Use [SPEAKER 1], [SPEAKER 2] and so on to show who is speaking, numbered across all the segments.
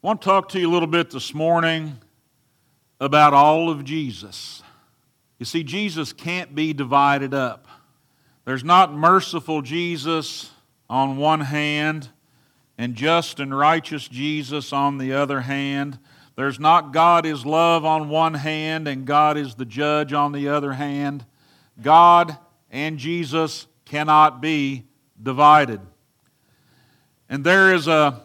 [SPEAKER 1] I want to talk to you a little bit this morning about all of Jesus. You see, Jesus can't be divided up. There's not merciful Jesus on one hand and just and righteous Jesus on the other hand. There's not God is love on one hand and God is the judge on the other hand. God and Jesus cannot be divided. And there is a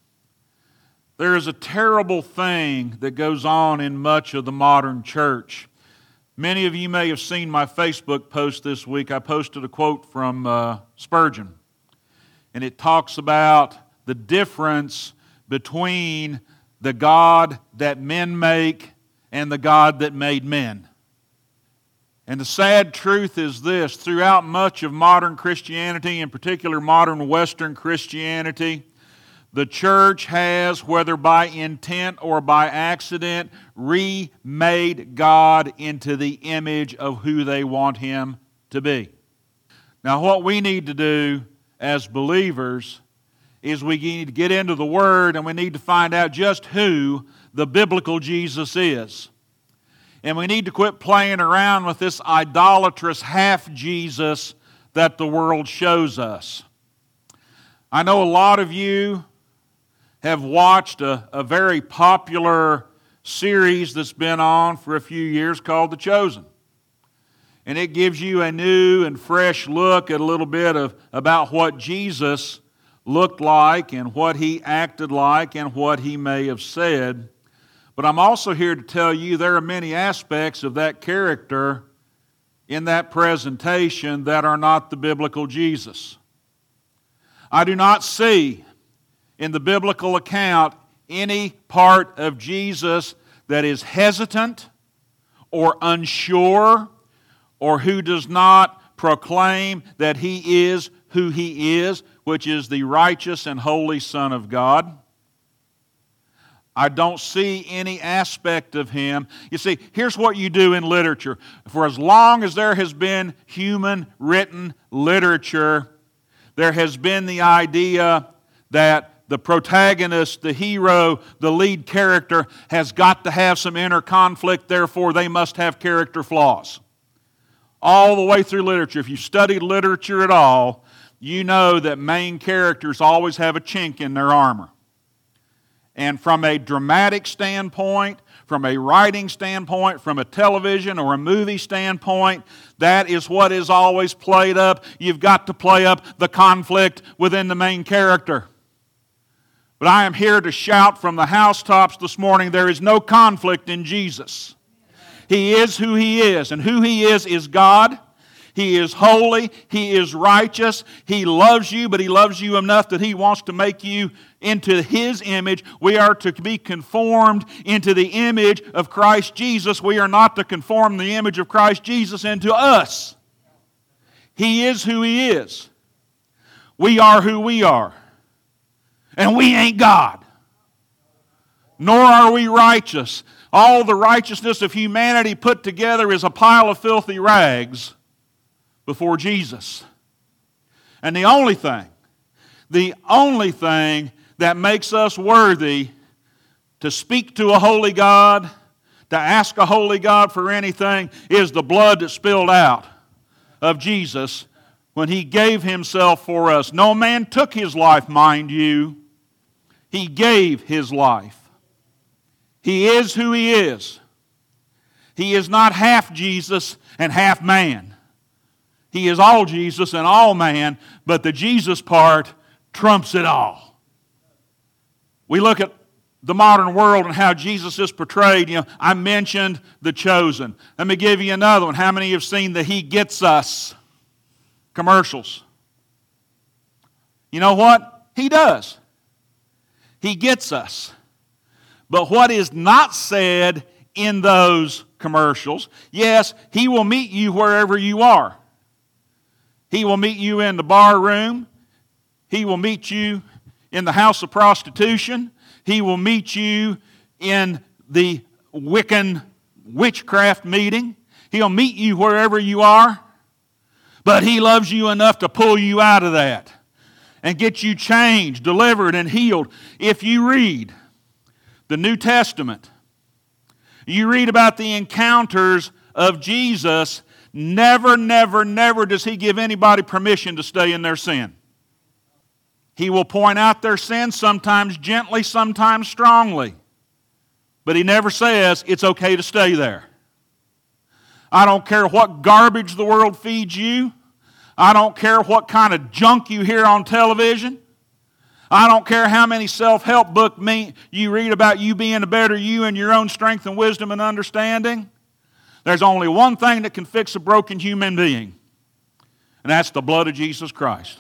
[SPEAKER 1] terrible thing that goes on in much of the modern church. Many of you may have seen my Facebook post this week. I posted a quote from Spurgeon. And it talks about the difference between the God that men make and the God that made men. And the sad truth is this: throughout much of modern Christianity, in particular modern Western Christianity, the church has, whether by intent or by accident, remade God into the image of who they want Him to be. Now, what we need to do as believers is we need to get into the Word and we need to find out just who the biblical Jesus is. And we need to quit playing around with this idolatrous half-Jesus that the world shows us. I know a lot of you have watched a very popular series that's been on for a few years called The Chosen. And it gives you a new and fresh look at a little bit about what Jesus looked like and what He acted like and what He may have said. But I'm also here to tell you there are many aspects of that character in that presentation that are not the biblical Jesus. I do not see in the biblical account any part of Jesus that is hesitant or unsure or who does not proclaim that He is who He is, which is the righteous and holy Son of God. I don't see any aspect of Him. You see, here's what you do in literature. For as long as there has been human written literature, there has been the idea that the protagonist, the hero, the lead character has got to have some inner conflict, therefore they must have character flaws. All the way through literature. If you studied literature at all, you know that main characters always have a chink in their armor. And from a dramatic standpoint, from a writing standpoint, from a television or a movie standpoint, that is what is always played up. You've got to play up the conflict within the main character. But I am here to shout from the housetops this morning, there is no conflict in Jesus. He is who He is, and who He is God. He is holy. He is righteous. He loves you, but He loves you enough that He wants to make you into His image. We are to be conformed into the image of Christ Jesus. We are not to conform the image of Christ Jesus into us. He is who He is. We are who we are. And we ain't God. Nor are we righteous. All the righteousness of humanity put together is a pile of filthy rags before Jesus. And the only thing that makes us worthy to speak to a holy God, to ask a holy God for anything, is the blood that spilled out of Jesus when He gave Himself for us. No man took His life, mind you. He gave His life. He is who He is. He is not half Jesus and half man. He is all Jesus and all man, but the Jesus part trumps it all. We look at the modern world and how Jesus is portrayed. I mentioned The Chosen. Let me give you another one. How many have seen the He Gets Us commercials? You know what? He does. He gets us. But what is not said in those commercials, yes, He will meet you wherever you are. He will meet you in the bar room. He will meet you in the house of prostitution. He will meet you in the Wiccan witchcraft meeting. He'll meet you wherever you are. But He loves you enough to pull you out of that and get you changed, delivered, and healed. If you read the New Testament, you read about the encounters of Jesus. Never, never, never does He give anybody permission to stay in their sin. He will point out their sin, sometimes gently, sometimes strongly. But He never says it's okay to stay there. I don't care what garbage the world feeds you. I don't care what kind of junk you hear on television. I don't care how many self-help books you read about you being a better you in your own strength and wisdom and understanding. There's only one thing that can fix a broken human being, and that's the blood of Jesus Christ.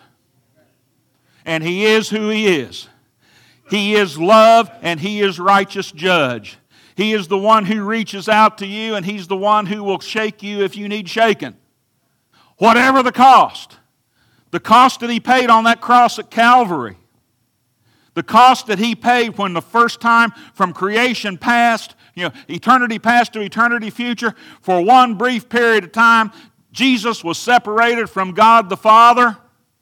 [SPEAKER 1] And He is who He is. He is love, and He is righteous judge. He is the one who reaches out to you, and He's the one who will shake you if you need shaken. Whatever the cost that He paid on that cross at Calvary, the cost that He paid when the first time from creation past, eternity past to eternity future, for one brief period of time, Jesus was separated from God the Father,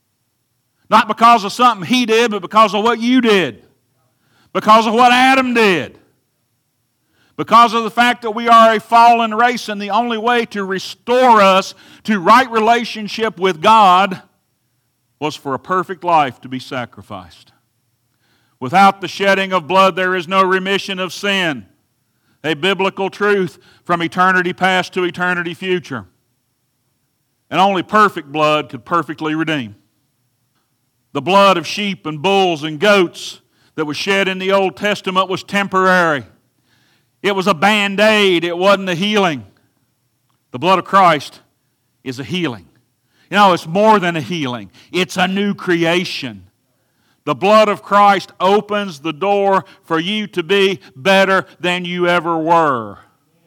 [SPEAKER 1] not because of something He did, but because of what you did, because of what Adam did, because of the fact that we are a fallen race, and the only way to restore us to right relationship with God was for a perfect life to be sacrificed. Without the shedding of blood, there is no remission of sin. A biblical truth from eternity past to eternity future. And only perfect blood could perfectly redeem. The blood of sheep and bulls and goats that was shed in the Old Testament was temporary. It was a band-aid. It wasn't a healing. The blood of Christ is a healing. It's more than a healing. It's a new creation. The blood of Christ opens the door for you to be better than you ever were.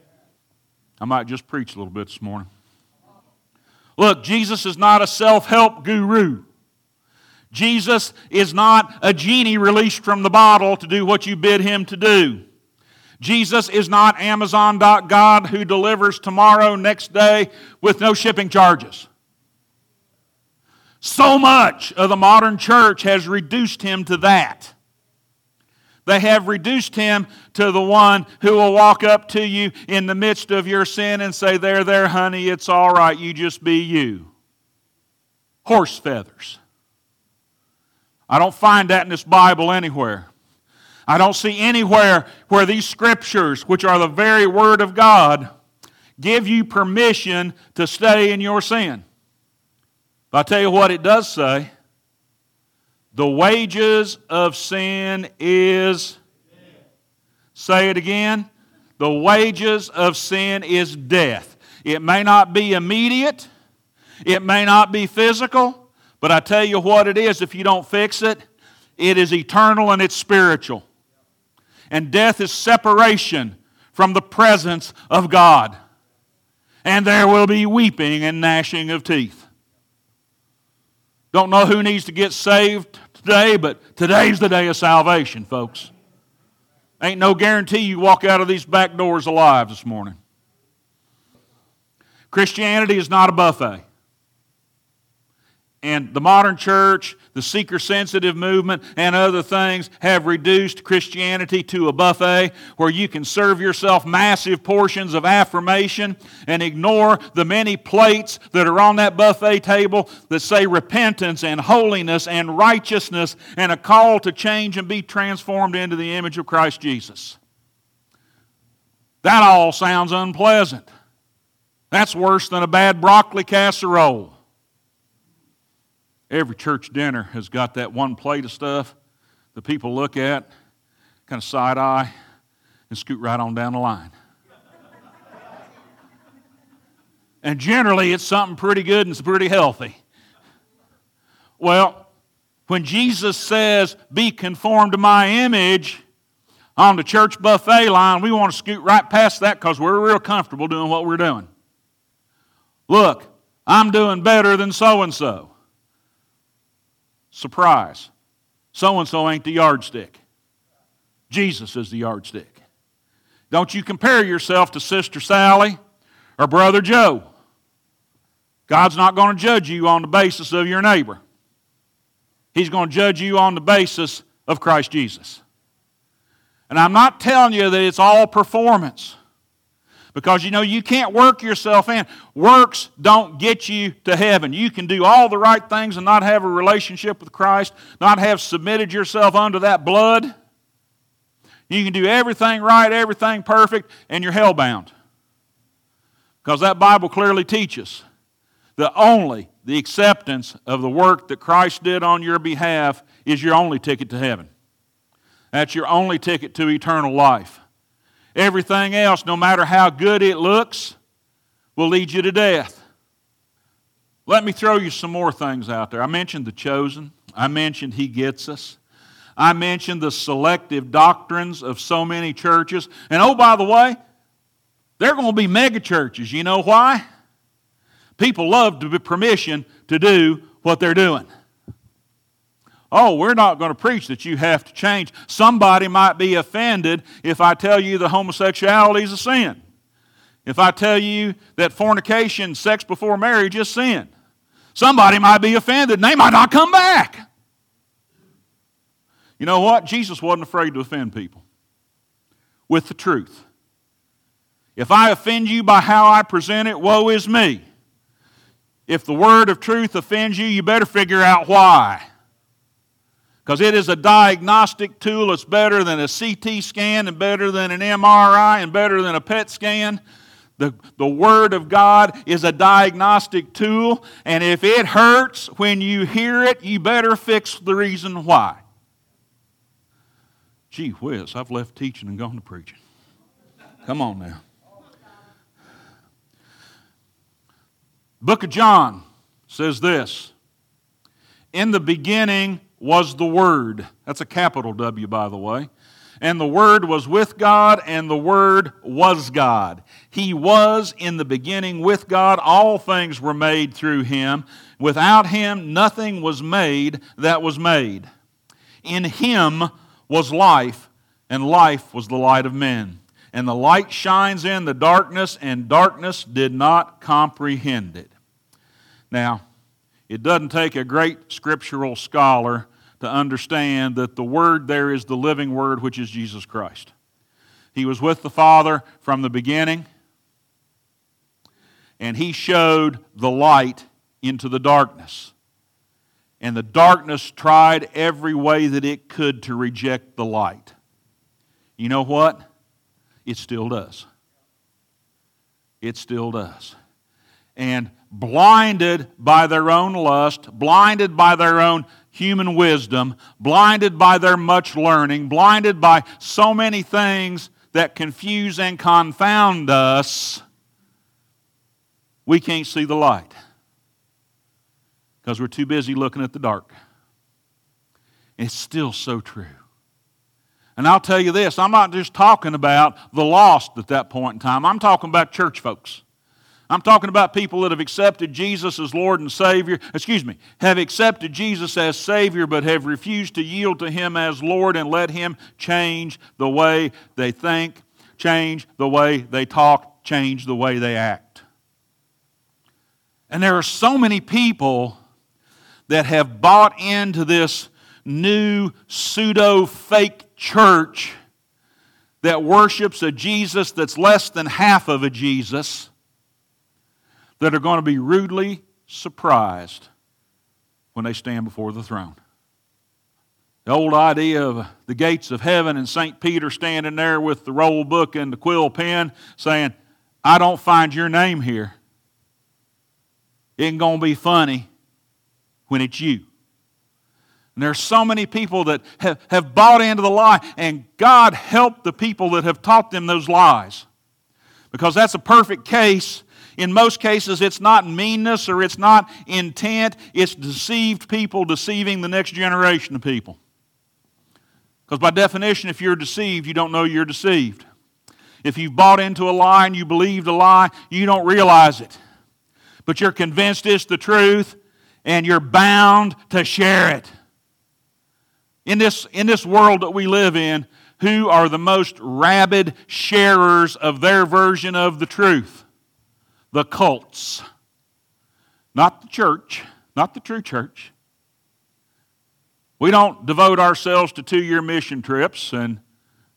[SPEAKER 1] I might just preach a little bit this morning. Look, Jesus is not a self-help guru. Jesus is not a genie released from the bottle to do what you bid Him to do. Jesus is not Amazon.God who delivers tomorrow, next day, with no shipping charges. So much of the modern church has reduced Him to that. They have reduced Him to the one who will walk up to you in the midst of your sin and say, there, honey, it's all right, you just be you. Horse feathers. I don't find that in this Bible anywhere. I don't see anywhere where these scriptures, which are the very Word of God, give you permission to stay in your sin. But I'll tell you what it does say. The wages of sin is... Say it again. The wages of sin is death. It may not be immediate. It may not be physical. But I tell you what it is, if you don't fix it, it is eternal and it's spiritual. And death is separation from the presence of God. And there will be weeping and gnashing of teeth. Don't know who needs to get saved today, but today's the day of salvation, folks. Ain't no guarantee you walk out of these back doors alive this morning. Christianity is not a buffet. And the modern church, the seeker-sensitive movement, and other things have reduced Christianity to a buffet where you can serve yourself massive portions of affirmation and ignore the many plates that are on that buffet table that say repentance and holiness and righteousness and a call to change and be transformed into the image of Christ Jesus. That all sounds unpleasant. That's worse than a bad broccoli casserole. Every church dinner has got that one plate of stuff that people look at, kind of side-eye, and scoot right on down the line. And generally, it's something pretty good and it's pretty healthy. Well, when Jesus says, be conformed to my image, on the church buffet line, we want to scoot right past that because we're real comfortable doing what we're doing. Look, I'm doing better than so-and-so. Surprise. So-and-so ain't the yardstick. Jesus is the yardstick. Don't you compare yourself to Sister Sally or Brother Joe. God's not going to judge you on the basis of your neighbor. He's going to judge you on the basis of Christ Jesus. And I'm not telling you that it's all performance. Because, you can't work yourself in. Works don't get you to heaven. You can do all the right things and not have a relationship with Christ, not have submitted yourself unto that blood. You can do everything right, everything perfect, and you're hellbound. Because that Bible clearly teaches that only the acceptance of the work that Christ did on your behalf is your only ticket to heaven. That's your only ticket to eternal life. Everything else, no matter how good it looks, will lead you to death. Let me throw you some more things out there. I mentioned the chosen. I mentioned He gets us. I mentioned the selective doctrines of so many churches. And oh, by the way, they're going to be mega churches. You know why? People love to be permission to do what they're doing. Oh, we're not going to preach that you have to change. Somebody might be offended if I tell you that homosexuality is a sin. If I tell you that fornication, sex before marriage, is sin. Somebody might be offended and they might not come back. You know what? Jesus wasn't afraid to offend people with the truth. If I offend you by how I present it, woe is me. If the word of truth offends you, you better figure out why. Because it is a diagnostic tool. It's better than a CT scan and better than an MRI and better than a PET scan. The Word of God is a diagnostic tool, and if it hurts when you hear it, you better fix the reason why. Gee whiz, I've left teaching and gone to preaching. Come on now. Book of John says this: in the beginning was the Word. That's a capital W, by the way. And the Word was with God, and the Word was God. He was in the beginning with God. All things were made through Him. Without Him, nothing was made that was made. In Him was life, and life was the light of men. And the light shines in the darkness, and darkness did not comprehend it. Now, it doesn't take a great scriptural scholar to understand that the Word there is the living Word, which is Jesus Christ. He was with the Father from the beginning, and He showed the light into the darkness. And the darkness tried every way that it could to reject the light. You know what? It still does. It still does. And blinded by their own lust, blinded by their own human wisdom, blinded by their much learning, blinded by so many things that confuse and confound us, we can't see the light because we're too busy looking at the dark. It's still so true. And I'll tell you this, I'm not just talking about the lost at that point in time. I'm talking about church folks. I'm talking about people that have accepted Jesus as Lord and Savior, have accepted Jesus as Savior but have refused to yield to Him as Lord and let Him change the way they think, change the way they talk, change the way they act. And there are so many people that have bought into this new pseudo-fake church that worships a Jesus that's less than half of a Jesus, that are going to be rudely surprised when they stand before the throne. The old idea of the gates of heaven and St. Peter standing there with the roll book and the quill pen saying, I don't find your name here. It ain't going to be funny when it's you. And there's so many people that have bought into the lie, and God help the people that have taught them those lies. Because that's a perfect case. In most cases, it's not meanness or it's not intent. It's deceived people deceiving the next generation of people. Because by definition, if you're deceived, you don't know you're deceived. If you've bought into a lie and you believed a lie, you don't realize it. But you're convinced it's the truth, and you're bound to share it. In this world that we live in, who are the most rabid sharers of their version of the truth? The cults. Not the church, not the true church. We don't devote ourselves to 2-year mission trips and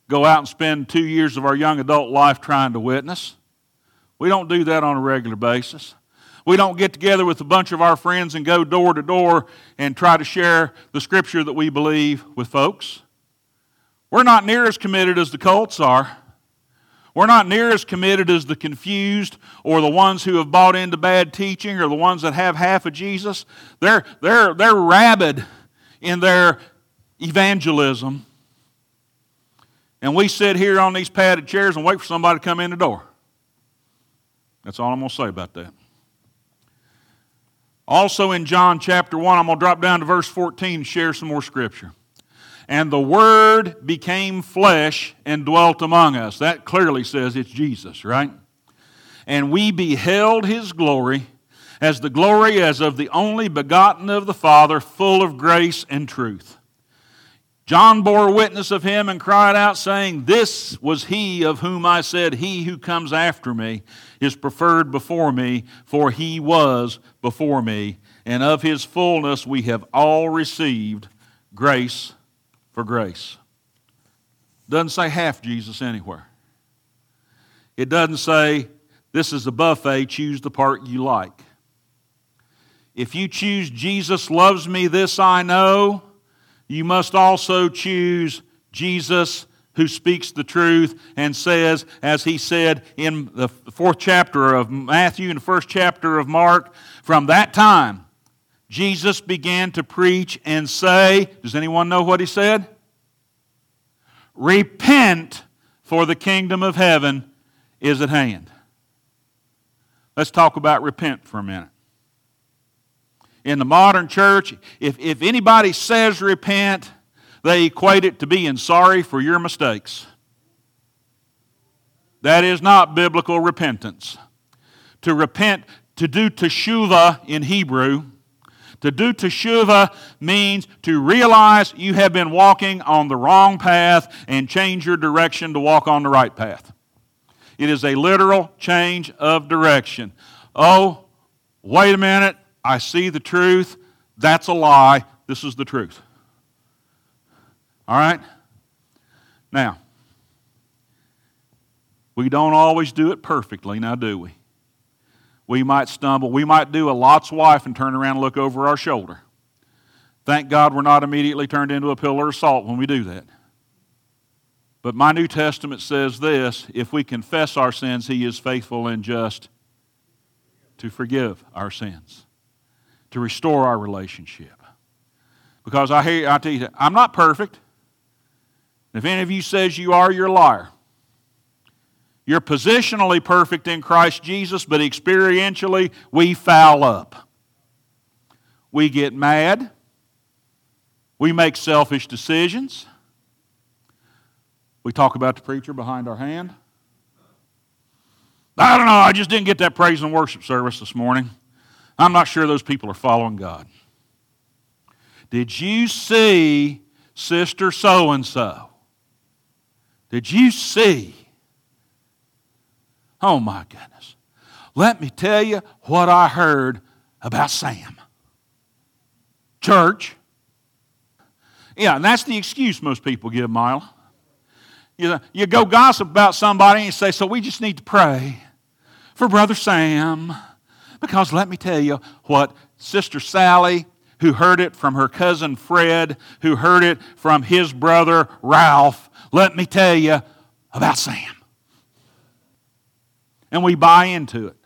[SPEAKER 1] go out and spend 2 years of our young adult life trying to witness. We don't do that on a regular basis. We don't get together with a bunch of our friends and go door to door and try to share the Scripture that we believe with folks. We're not near as committed as the cults are. We're not near as committed as the confused or the ones who have bought into bad teaching or the ones that have half of Jesus. They're rabid in their evangelism. And we sit here on these padded chairs and wait for somebody to come in the door. That's all I'm going to say about that. Also in John chapter 1, I'm going to drop down to verse 14 and share some more Scripture. And the Word became flesh and dwelt among us. That clearly says it's Jesus, right? And we beheld His glory as the glory as of the only begotten of the Father, full of grace and truth. John bore witness of Him and cried out, saying, This was He of whom I said, He who comes after me is preferred before me, for He was before me. And of His fullness we have all received grace for grace. Doesn't say half Jesus anywhere. It doesn't say, this is a buffet, choose the part you like. If you choose Jesus loves me, this I know, you must also choose Jesus who speaks the truth and says, as He said in the 4th chapter of Matthew and the 1st chapter of Mark, from that time, Jesus began to preach and say, does anyone know what He said? Repent, for the kingdom of heaven is at hand. Let's talk about repent for a minute. In the modern church, if anybody says repent, they equate it to being sorry for your mistakes. That is not biblical repentance. To repent, to do teshuvah in Hebrew, to do teshuvah means to realize you have been walking on the wrong path and change your direction to walk on the right path. It is a literal change of direction. Oh, wait a minute, I see the truth. That's a lie. This is the truth. All right? Now, we don't always do it perfectly, now do we? We might stumble. We might do a Lot's wife and turn around and look over our shoulder. Thank God we're not immediately turned into a pillar of salt when we do that. But my New Testament says this, if we confess our sins, He is faithful and just to forgive our sins, to restore our relationship. Because I tell you, I'm not perfect. If any of you says you are, you're a liar. You're positionally perfect in Christ Jesus, but experientially we foul up. We get mad. We make selfish decisions. We talk about the preacher behind our hand. I don't know, I just didn't get that praise and worship service this morning. I'm not sure those people are following God. Did you see Sister so-and-so? Did you see? Oh my goodness. Let me tell you what I heard about Sam. Church. Yeah, and that's the excuse most people give, Mila. You go gossip about somebody and you say, so we just need to pray for Brother Sam. Because let me tell you what Sister Sally, who heard it from her cousin Fred, who heard it from his brother Ralph, let me tell you about Sam. And we buy into it.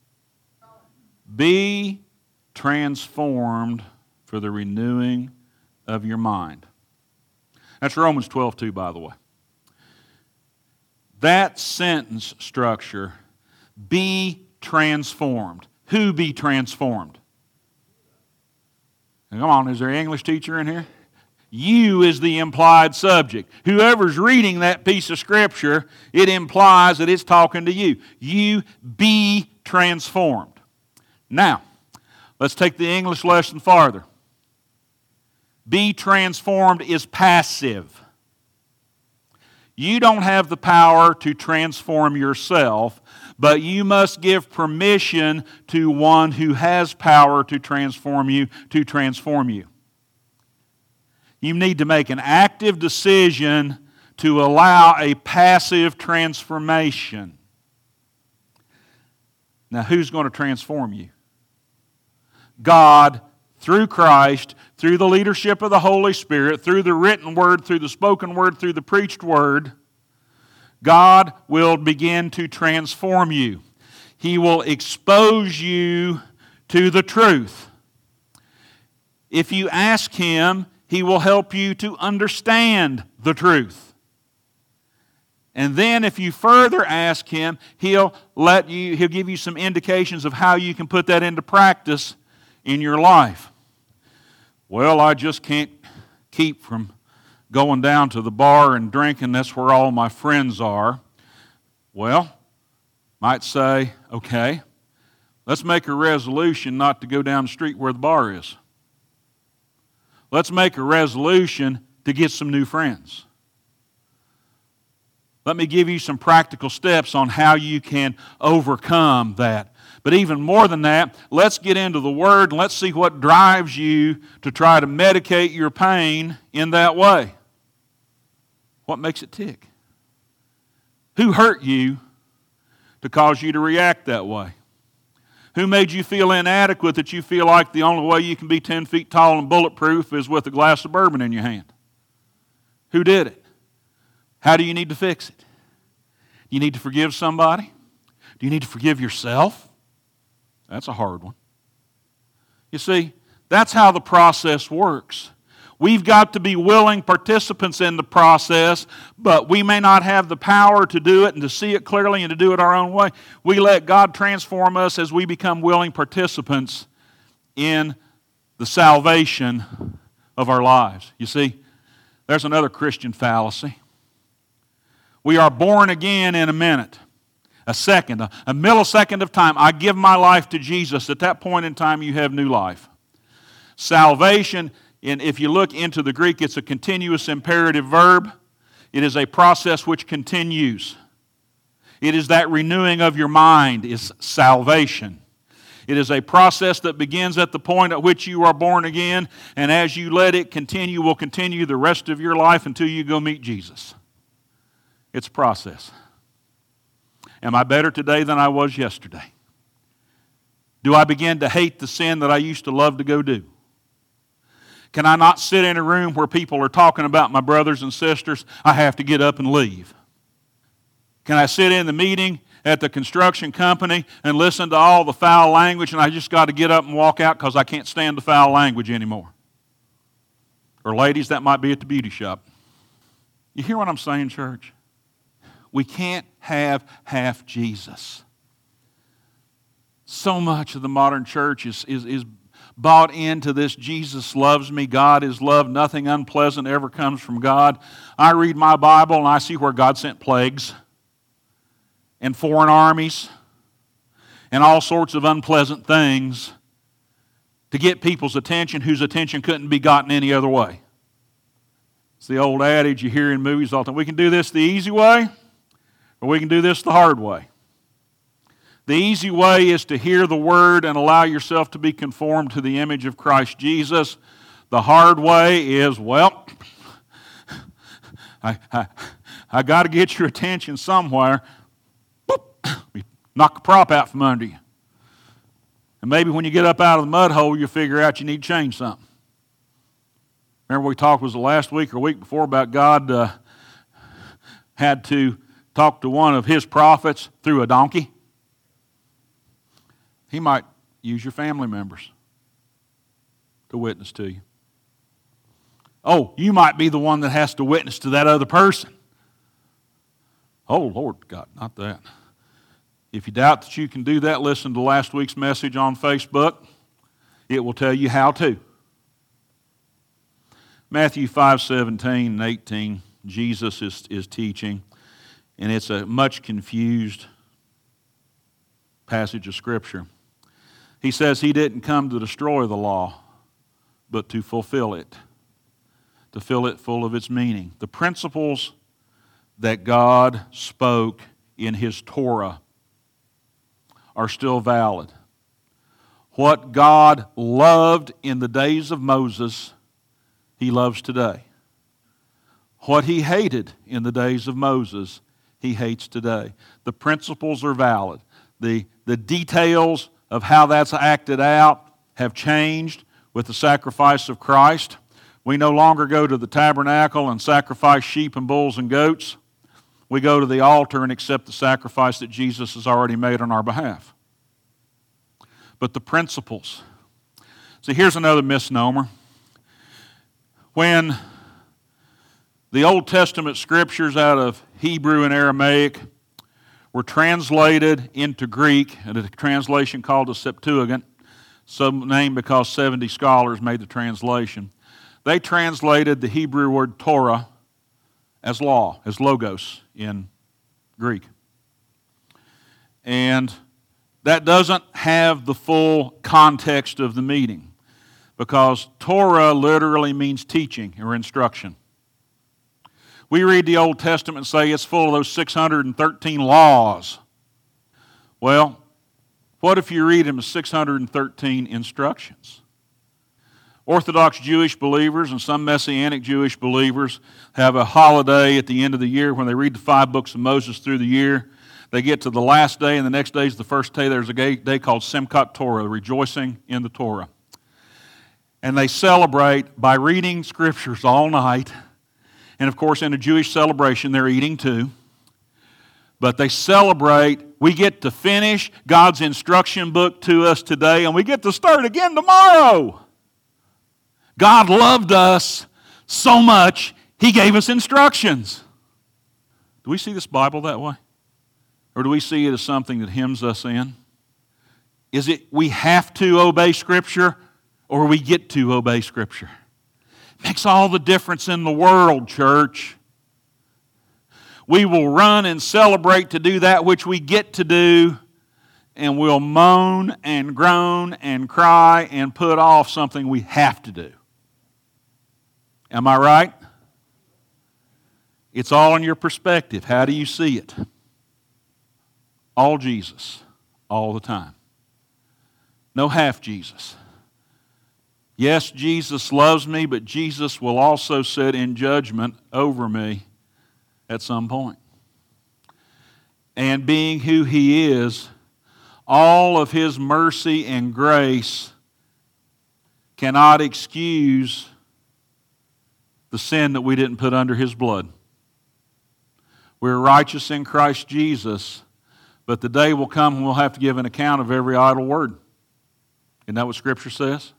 [SPEAKER 1] Be transformed for the renewing of your mind. That's Romans 12:2, by the way. That sentence structure, be transformed. Who be transformed? Come on, is there an English teacher in here? You is the implied subject. Whoever's reading that piece of Scripture, it implies that it's talking to you. You be transformed. Now, let's take the English lesson farther. Be transformed is passive. You don't have the power to transform yourself, but you must give permission to one who has power to transform you, to transform you. You need to make an active decision to allow a passive transformation. Now, who's going to transform you? God, through Christ, through the leadership of the Holy Spirit, through the written word, through the spoken word, through the preached word, God will begin to transform you. He will expose you to the truth. If you ask Him, He will help you to understand the truth. And then if you further ask Him, He'll give you some indications of how you can put that into practice in your life. Well, I just can't keep from going down to the bar and drinking. That's where all my friends are. Well, might say, okay, let's make a resolution not to go down the street where the bar is. Let's make a resolution to get some new friends. Let me give you some practical steps on how you can overcome that. But even more than that, let's get into the Word and let's see what drives you to try to medicate your pain in that way. What makes it tick? Who hurt you to cause you to react that way? Who made you feel inadequate that you feel like the only way you can be 10 feet tall and bulletproof is with a glass of bourbon in your hand? Who did it? How do you need to fix it? Do you need to forgive somebody? Do you need to forgive yourself? That's a hard one. You see, that's how the process works. We've got to be willing participants in the process, but we may not have the power to do it and to see it clearly and to do it our own way. We let God transform us as we become willing participants in the salvation of our lives. You see, there's another Christian fallacy. We are born again in a minute, a second, a millisecond of time. I give my life to Jesus. At that point in time, you have new life. Salvation, if you look into the Greek, it's a continuous imperative verb. It is a process which continues. It is that renewing of your mind is salvation. It is a process that begins at the point at which you are born again, and as you let it continue, will continue the rest of your life until you go meet Jesus. It's a process. Am I better today than I was yesterday? Do I begin to hate the sin that I used to love to go do? Can I not sit in a room where people are talking about my brothers and sisters? I have to get up and leave. Can I sit in the meeting at the construction company and listen to all the foul language and I just got to get up and walk out because I can't stand the foul language anymore? Or ladies, that might be at the beauty shop. You hear what I'm saying, church? We can't have half Jesus. So much of the modern church is bought into this Jesus loves me, God is love, nothing unpleasant ever comes from God. I read my Bible and I see where God sent plagues and foreign armies and all sorts of unpleasant things to get people's attention whose attention couldn't be gotten any other way. It's the old adage you hear in movies all the time. We can do this the easy way, or we can do this the hard way. The easy way is to hear the Word and allow yourself to be conformed to the image of Christ Jesus. The hard way is, well, I got to get your attention somewhere. Boop, we knock a prop out from under you. And maybe when you get up out of the mud hole, you figure out you need to change something. Remember we talked, was it last week or week before, about God had to talk to one of His prophets through a donkey? He might use your family members to witness to you. Oh, you might be the one that has to witness to that other person. Oh, Lord God, not that. If you doubt that you can do that, listen to last week's message on Facebook. It will tell you how to. Matthew 5:17 and 18, Jesus is teaching, and it's a much confused passage of Scripture. He says He didn't come to destroy the law, but to fulfill it, to fill it full of its meaning. The principles that God spoke in His Torah are still valid. What God loved in the days of Moses, He loves today. What he hated in the days of Moses, he hates today. The principles are valid. The details of how that's acted out have changed with the sacrifice of Christ. We no longer go to the tabernacle and sacrifice sheep and bulls and goats. We go to the altar and accept the sacrifice that Jesus has already made on our behalf. But the principles. See, here's another misnomer. When the Old Testament scriptures out of Hebrew and Aramaic were translated into Greek, and a translation called the Septuagint, some named because 70 scholars made the translation. They translated the Hebrew word Torah as law, as logos in Greek. And that doesn't have the full context of the meaning, because Torah literally means teaching or instruction. We read the Old Testament and say it's full of those 613 laws. Well, what if you read them as 613 instructions? Orthodox Jewish believers and some Messianic Jewish believers have a holiday at the end of the year when they read the 5 books of Moses through the year. They get to the last day, and the next day is the first day. There's a day called Simchat Torah, rejoicing in the Torah. And they celebrate by reading scriptures all night. And of course, in a Jewish celebration, they're eating too. But they celebrate. We get to finish God's instruction book to us today, and we get to start again tomorrow. God loved us so much, He gave us instructions. Do we see this Bible that way? Or do we see it as something that hems us in? Is it we have to obey Scripture, or we get to obey Scripture? It makes all the difference in the world, church. We will run and celebrate to do that which we get to do, and we'll moan and groan and cry and put off something we have to do. Am I right? It's all in your perspective. How do you see it? All Jesus, all the time. No half Jesus. Yes, Jesus loves me, but Jesus will also sit in judgment over me at some point. And being who He is, all of His mercy and grace cannot excuse the sin that we didn't put under His blood. We're righteous in Christ Jesus, but the day will come when we'll have to give an account of every idle word. Isn't that what Scripture says?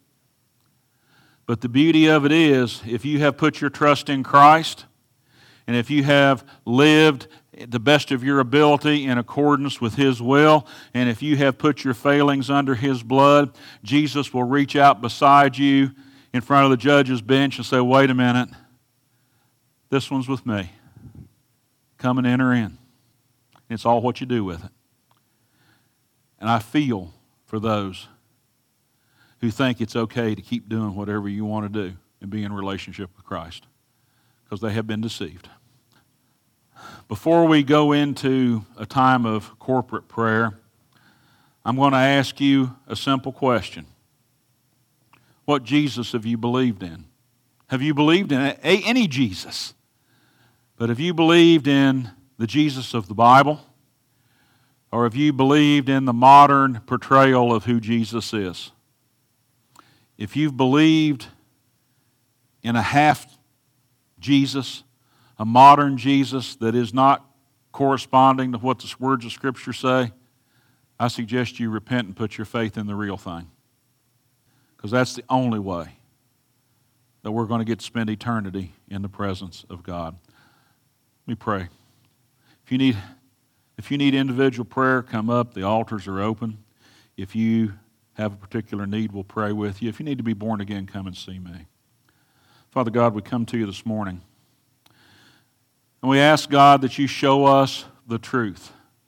[SPEAKER 1] But the beauty of it is, if you have put your trust in Christ, and if you have lived the best of your ability in accordance with His will, and if you have put your failings under His blood, Jesus will reach out beside you in front of the judge's bench and say, wait a minute, this one's with me. Come and enter in. It's all what you do with it. And I feel for those who think it's okay to keep doing whatever you want to do and be in relationship with Christ, because they have been deceived. Before we go into a time of corporate prayer, I'm going to ask you a simple question. What Jesus have you believed in? Have you believed in any Jesus? But have you believed in the Jesus of the Bible? Or have you believed in the modern portrayal of who Jesus is? If you've believed in a half Jesus, a modern Jesus that is not corresponding to what the words of Scripture say, I suggest you repent and put your faith in the real thing. Because that's the only way that we're going to get to spend eternity in the presence of God. Let me pray. If you need individual prayer, come up. The altars are open. If you have a particular need, we'll pray with you. If you need to be born again, come and see me. Father God, we come to you this morning. And we ask, God, that you show us the truth.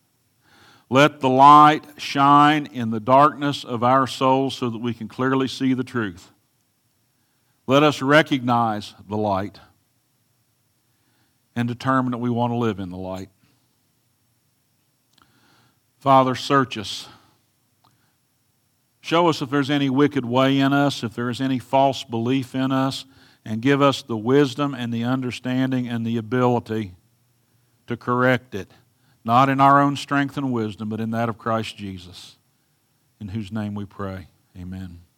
[SPEAKER 1] Let the light shine in the darkness of our souls so that we can clearly see the truth. Let us recognize the light and determine that we want to live in the light. Father, search us. Show us if there's any wicked way in us, if there is any false belief in us, and give us the wisdom and the understanding and the ability to correct it, not in our own strength and wisdom, but in that of Christ Jesus, in whose name we pray. Amen.